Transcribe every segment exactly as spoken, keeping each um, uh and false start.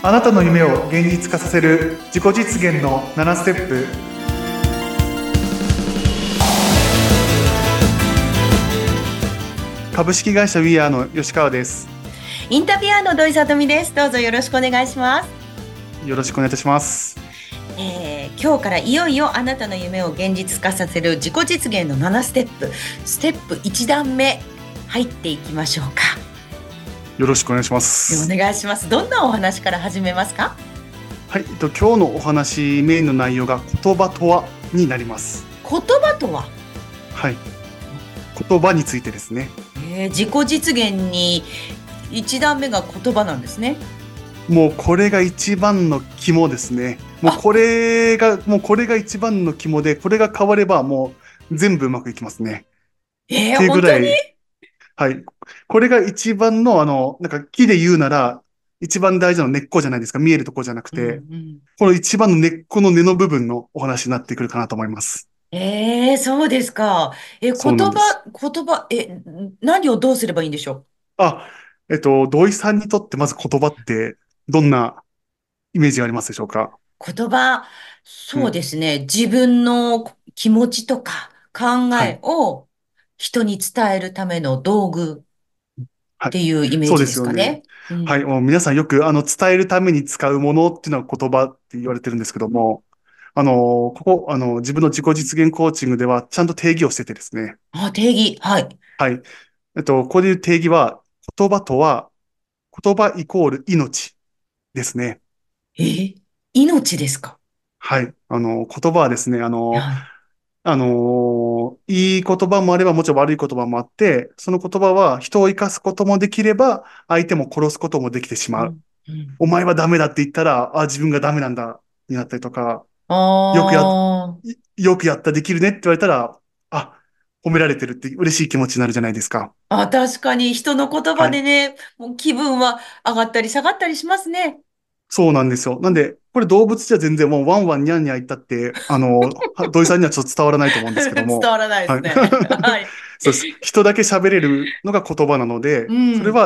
あなたの夢を現実化させる自己実現のななステップ。株式会社ウィアーの吉川です。 インタビュアーの土井さとみです。どうぞよろしくお願いします。 よろしくお願いいたします。 えー、今日からいよいよあなたの夢を現実化させる自己実現のななステップ、ステップいち段目入っていきましょうか。 よろしくお願いします。 お願いします。どんなお話から始めますか？ はい、えっと、今日のお話メインの内容が言葉とはになります。 言葉とは、 はい、言葉についてですね。 えー、自己実現にいち段目が言葉なんですね。 もうこれが一番の肝ですね。もうあ、 これがもうこれが一番の肝で、これが変わればもう全部うまくいきますね。っえー、 ていうぐ本当に？ らい、はい。これが一番の、あの、なんか木で言うなら、一番大事な根っこじゃないですか。見えるところじゃなくうんうて、 ん。 この一番の根っこの根の部分のお話になってくるかなと思います。 えー、そうですか。え、言そうなんです。 葉、言葉、え、何をどうすればいいんでしょあ、えっと、土井さんにとってまず言葉ってどんなイメージがありますでしょうか？ う。言葉、そううん。 ですね。自分の気持ちとか考はい。 えを人に伝えるための道具っはい。 ていうイメーそうでジですよね。 すかね。うん。 はい。もう皆さんよく、あの、伝えるために使うものっていうのは言葉って言われてるんですけども、あの、ここ、あの、自分の自己実現コーチングではちゃんと定義をしててですね。 あ、定義。はい。 はい。えっと、ここで言う定義は、言葉とは、言葉イコール命ですね。 えー命ですか？ はい。あの、言葉はですね、あの、 はい。 あの、いい言葉もあれば、もちろん悪い言葉もあって、その言葉は人を生かすこともできれば、相手も殺すこともできてしまう。 うん。うん。 お前はダメだって言ったら、あ、自分がダメなんだ、になったりとか、よくや、 あいよくやった、できるねって言われたら、あ、褒められてるって嬉しい気持ちになるじゃないですか。 あ、あ、確かに人の言葉ではい。 ね、もう気分は上がったり下がったりしますね。 そうなんですよ。なんで、これ動物じゃ全然もうワンワンニャンニャン言ったって、あの、は土井さんにはちょっと伝わらないと思うんですけど伝も、 わらないではい。 すね。はい。 そうです。人だけ喋れるのが言葉なので、 うん。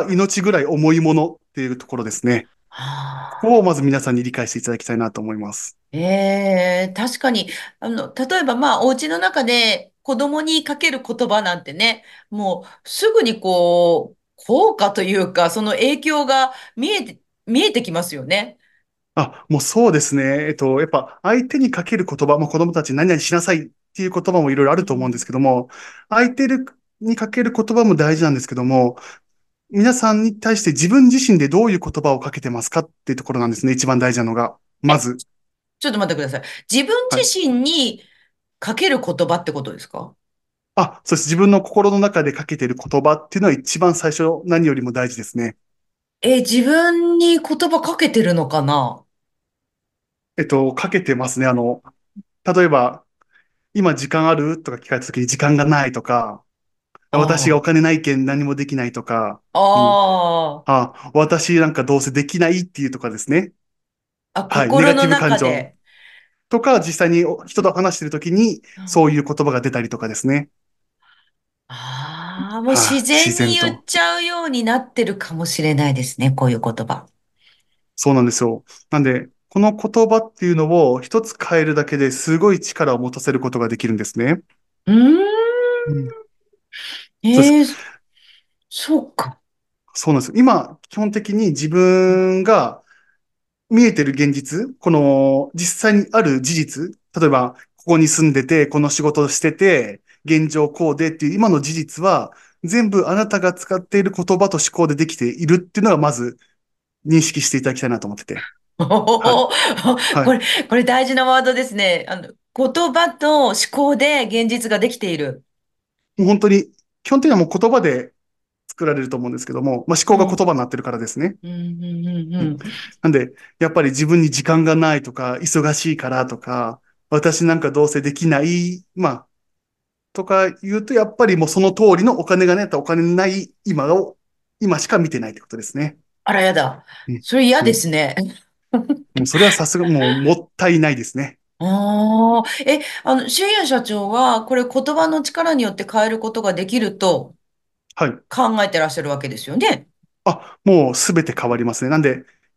それは命ぐらい重いものっていうところですね。ここをはあ。 まず皆さんに理解していただきたいなと思います。 ええ、確かに、あの、例えばまあ、お家の中で子供にかける言葉なんてね、もうすぐにこう、効果というか、その影響が見えて、見えてきますよね。 あ、もうそうですね。えっと、やっぱ相手にかける言葉、もう子供たちに何々しなさいっていう言葉もいろいろあると思うんでうん。 すけども、相手にかける言葉も大事なんですけども、皆さんに対して自分自身でどういう言葉をかけてますかっていうところなんですね。一番大事なのが。まえ、 ず。 ちょっと待ってください。自分はい。 自身にかける言葉ってことですか？ あ、そうです。自分の心の中でかけている言葉っていうのは一番最初、何よりも大事ですね。 え、自分に言葉かけてるのかな？ えっと、かけてますね。あの、例えば、今時間あるとか聞かれた時に時間がないとか、私がおあ金ないけん何もできないとか、うん。 あ、ああ、私なんかどうせできないっていうとかですね。 あ、あ、 はい。ネ心のガティブ感情中で。 とか、実際に人と話してる時にうん。 そういう言葉が出たりとかですね。 ああ、もう自はい。自然に然と。 言っちゃうようになってるかもしれないですね、こういう言葉。 そうなんですよ。なんで、この言葉っていうのを一つ変えるだけですごい力を持たせることができるんですね。 うーうん。 ん。 そうです。 ええ、そうか。 そうなんですよ。今、基本的に自分が見えてる現実、この実際にある事実、例えば、ここに住んでて、この仕事をしてて、現状こうでっていう今の事実は、全部あなたが使っている言葉と思考でできているっていうのがまず認識していただきたいなと思ってて。 おはい。 お、 はい。 これ、これ大事なワードですね。あの、言葉と思考で現実ができている。 もう本当に、基本的にはもう言葉で作られると思うんですけども、まあ、思考がうん。 言葉になってるからですね。 うん、うん、うん、 うん。 うん。 なんで、やっぱり自分に時間がないとか、忙しいからとか、私なんかどうせできない、まあ、とか言うと、やっぱりもうその通りのお金がないとお金ない今を、今しか見てないってことですね。 あら、やだ。 うん。 それ嫌うん。 ですね。 もうそれはさすが、もうもったいないですね。 ああ、え、あの、俊也社長は、これ言葉の力によって変えることができるとはい。 考えてらっしゃるわけですよね。 あ、もうすべて変わりますね。なんで、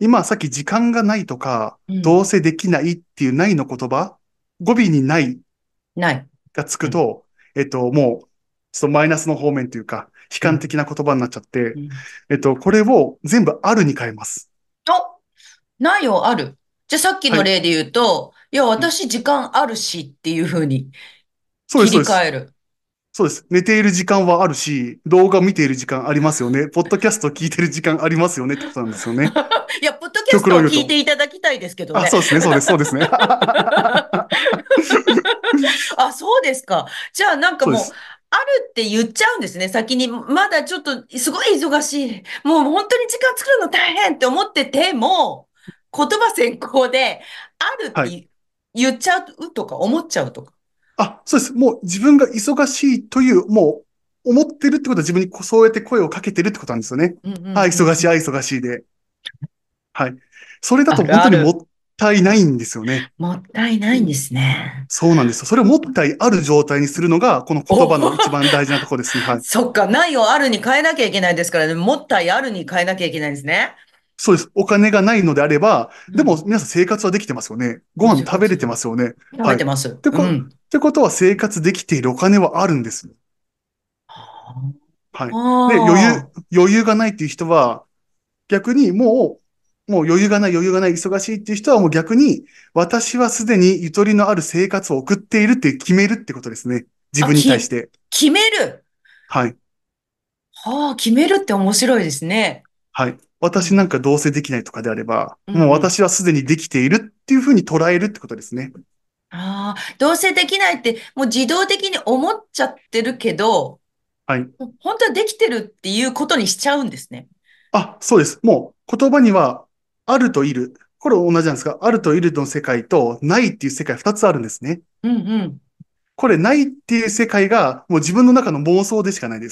今さっき時間がないとか、 うん。 どうせできないっていうないの言葉、語尾にないない。 がつうん。 くと、えっと、もう、ちょっとマイナスの方面というか、悲うん。 観的な言葉になっちゃって、 うん。 えっと、これを全部あるに変えます。 お、ないよ、ある。じゃあさっきはい。 の例で言うと、いや、 うん、 私時間あるしっていう風にそうです、 切りそうです。 替える。 そうです。寝ている時間はあるし、動画を見ている時間ありますよね。ポッドキャストを聞いている時間ありますよねってことなんですよね。 いや、ポッドキャストを極論言うと。 聞いていただきたいですけどあ、 ね。 そうですね、そうです、そうですね。 あ、そうですか。じゃあなんかもう、 そうです。 あるって言っちゃうんですね。先に、まだちょっとすごい忙しい。もう本当に時間作るの大変って思ってても、言葉先行で、あるっはい。 て言っちゃうとか思っちゃうとか。 あ、そうです。もう自分が忙しいという、もう思ってるってことは自分にこそうやって声をかけてるってことなんですよね。 うんうんあ、忙しい、あ、 うんうん。 忙しいで。はい。それだあとるある。 本当にもったいないんですよね。 もったいないんですね。 そうなんですよ。それをもったいある状態にするのが、この言おお、 葉の一番大事なところですね。はい。 そっか、ないをあるに変えなきゃいけないですからね。もったいあるに変えなきゃいけないんですね。 そうです。お金がないのであれば、でもうん。 皆さん生活はできてますよね。ご飯生食べれて活、 ますよね。 食はい。っべてます。 てこ、っうん。 てことは生活できているお金はあるんですよ。はい。で、余裕、 ああ。 余裕がないっていう人は、逆にもう、もう余裕がない余裕がない忙しいっていう人はもう逆に、私はすでにゆとりのある生活を送っているって決めるってことですね。自あ、 分に対しき、 て。 決める。 はい。 はあ、決めるって面白いですね。 はい。 うん。 私なんかどうせできないとかであれば、もううんうん。 私はすでにできているっていうふうに捉えるってことですね。 ああ、どうせできないって、もう自動的に思っちゃってるけど、 はい。 本当はできてるっていうことにしちゃうんですね。 あ、そうです。もう言葉には、あるといる。これ同じなんですが、あるといるの世界と、ないっていう世界二つあるんですね。 うんうん。 これ、ないっていう世界が、もう自分の中の妄想でしかないです。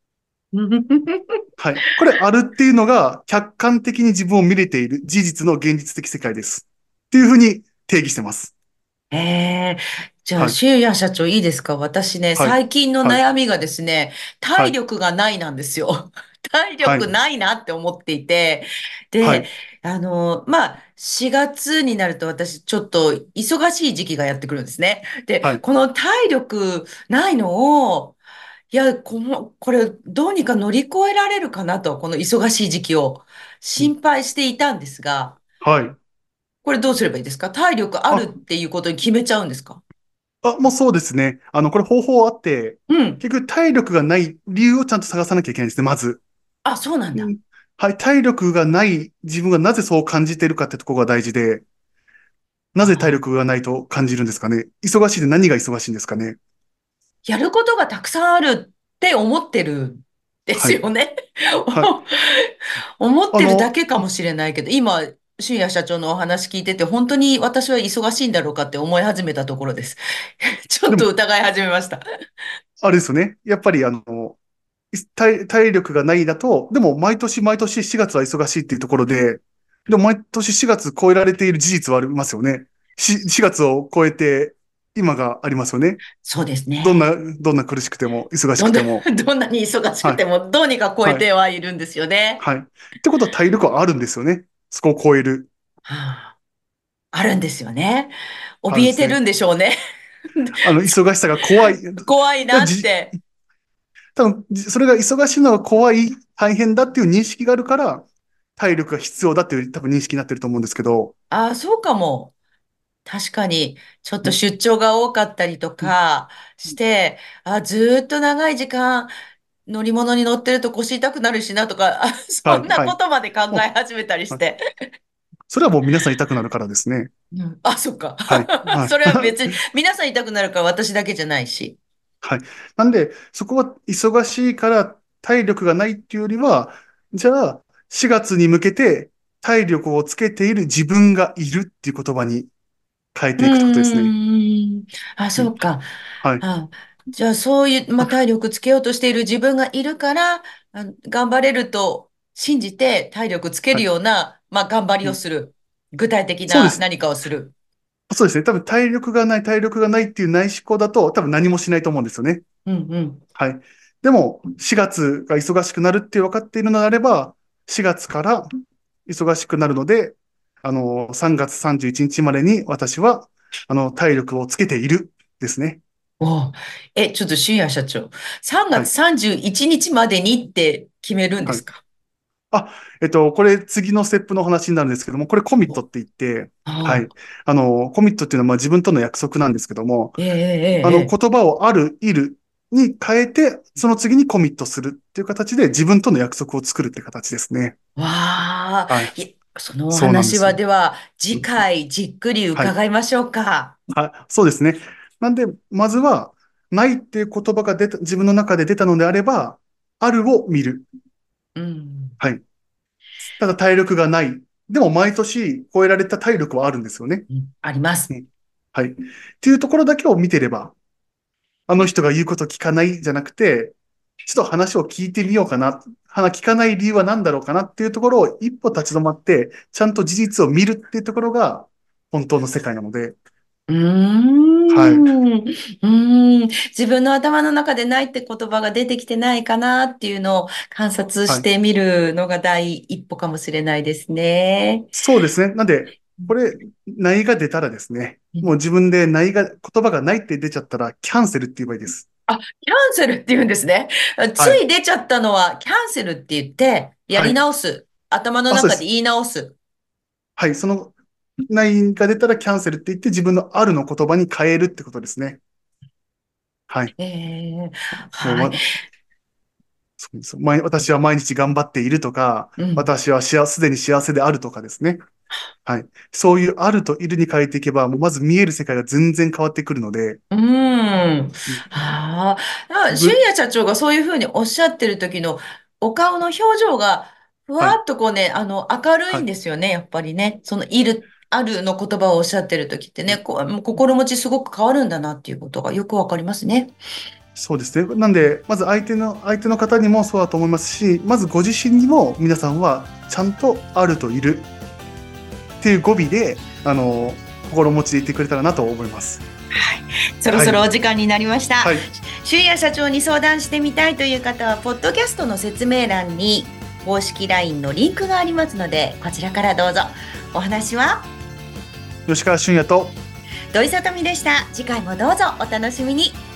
はい。これ、あるっていうのが、客観的に自分を見れている事実の現実的世界です。っていうふうに定義してます。 ええ、じゃあ、 はい。 シュウヤ社長いいですか？私ね、 はい。 最近のはい。 悩みがですね、体はい。 力がないなんですよ。体はい。 力ないなって思っていて。で、 はい。 あの、まあ、しがつになると私、ちょっと忙しい時期がやってくるんですね。で、 はい。 この体力ないのを、いや、この、これ、どうにか乗り越えられるかなと、この忙しい時期を心配していたんですが、 はい。 これどうすればいいですか？体力あるっあ、 ていうことに決めちゃうんですか？ あ、もうそうですね。あの、これ方法あって、 うん。 結局体力がない理由をちゃんと探さなきゃいけないんですね、まず。 あ、そうなんだ。 うん、はい。体力がない自分がなぜそう感じているかってところが大事で、なぜ体あー、 力がないと感じるんですかね。忙しいで何が忙しいんですかね。 やることがたくさんあるって思ってるんではい。 すよね。 はい。 思ってるだあの、 けかもしれないけど、今、俊也社長のお話聞いてて、本当に私は忙しいんだろうかって思い始めたところです。ちょっでも、 と疑い始めました。 あれですよね。やっぱりあの、体、体力がないだと、でも毎年毎年しがつは忙しいっていうところで、でも毎年しがつ超えられている事実はありますよね。し、しがつを超えて今がありますよね。 そうですどんな、 ね。 どんな苦しくても、忙しどんな、 くても。 どんなに忙しくはい。 ても、どうにか超えはい。 てはいるんですよね。 はい。ってことは体力はあるんですよね。そこを超える。 はあ、あるんですよね。怯えてるんあるんですね。 でしょうね。 あの、忙しさが怖い。 怖いなっじ、 て。 多分、じそれが忙しいのが怖い、大変だっていう認識があるから、体力が必要だっていう多分認識になってると思うんですけど、 ああ、そうかも。確かに、ちょっとうん出張が多かったりとうんかして、あ、ずーっと長い時間乗り物に乗ってると腰痛くなるしなとか、あ、 はい、 そんなはい。 ことまで考もえ始めたりう、はい。 して。 それはもう皆さん痛くなるからですね。 うん、あ、そっか。 はい、はい。 それは別に、皆さん痛くなるから私だけじゃないし。 はい。なんで、そこは忙しいから体力がないっていうよりは、じゃあ、しがつに向けて体力をつけている自分がいるっていう言葉に変えうていくってことですね。 ーん。あ、 うん。 そうか。 はい。 あ、じゃあ、そういう、まあ、体力つけようとしている自分がいるから、あ、頑張れると信じて体力つけるはい。 ような、まあ、頑張りうん。 をする。具体的そうです。 な何かをする。 そうですね。多分体力がない、体力がないっていう内思考だと多分何もしないと思うんですよね。 うんうん。 はい。でも、しがつが忙しくなるって分かっているのであれば、しがつから、 忙しくなるので、あの、さんがつさんじゅういちにちまでに私は、あの、体力をつけているですね。 お、え、ちょっと、俊也社長。3月はい。 31日までにって決めるんではい。 すか？ あ、えっと、これ次のステップの話になるんですけども、これコミットお、 って言って、はああ、 い。あの、コミットっていうのはまあ自分との約束なんですけども、 ええ、えあの、 え、ええ。 言葉をある、いるに変えて、その次にコミットするっていう形で自分との約束を作るって形ですね。 わあ、 はい。 いそのお話そうなんです。 はでは、次回じっくりはい。 伺いましょうか。 あ、そうですね。なんで、まずは、ないっていう言葉が出た、自分の中で出たのであれば、あるを見る。 うん。 はい。ただ体力がない。でも毎年超えられた体力はあるんですよね。 うん、あります。 うん。はい。っていうところだけを見てれば、あの人が言うこと聞かないじゃなくて、ちょっと話を聞いてみようかな。話聞かない理由は何だろうかなっていうところを一歩立ち止まって、ちゃんと事実を見るっていうところが本当の世界なので、 うーん。 はい。 うーん。自分の頭の中でないって言葉が出てきてないかなっていうのを観察はい。 してみるのが第一歩かもしれないですね。 そうですね。なんで、これ、ないが出たらですね、 うん。 もう自分でないが、言葉がないって出ちゃったら、キャンセルって言えばいいです。 あ、キャンセルって言うんですね。つはい。 い出ちゃったのはキャンセルって言って、やりはい。 直す。頭のあ、そうです。 中で言い直す。 はい。その、ないが出たらキャンセルって言って自分のあるの言葉に変えるってことですね。はい。 ええ、 もう、 はい。 ま、そうです。毎私は毎日頑張っているとか、 うん。 私は幸すでに幸せであるとかですね。はい。そういうあるといるに変えていけば、もうまず見える世界が全然変わってくるので、 うーん。 うん、 ああ、あ、俊ぐ、 也社長がそういうふうにおっしゃってる時のお顔の表情がふわはい。 っとこうね、あの、明るいんはい。 ですよね、やっぱりね。その、いる、あるの言葉をおっしゃってる時ってね、こう、もう心持ちすごく変わるんだなっていうことがよくわかりますね。 そうですね。なんで、まず相手の、相手の方にもそうだと思いますし、まずご自身にも皆さんはちゃんとあるといるっていう語尾で、あの、心持ちで言ってくれたらなと思います。 はい。そろはい。 そろお時間になりました。 はい。 俊也社長に相談してみたいという方は、ポッドキャストの説明欄に公式 ライン のリンクがありますので、こちらからどうぞ。お話は吉川俊也と、 土井さとみでした。次回もどうぞお楽しみに。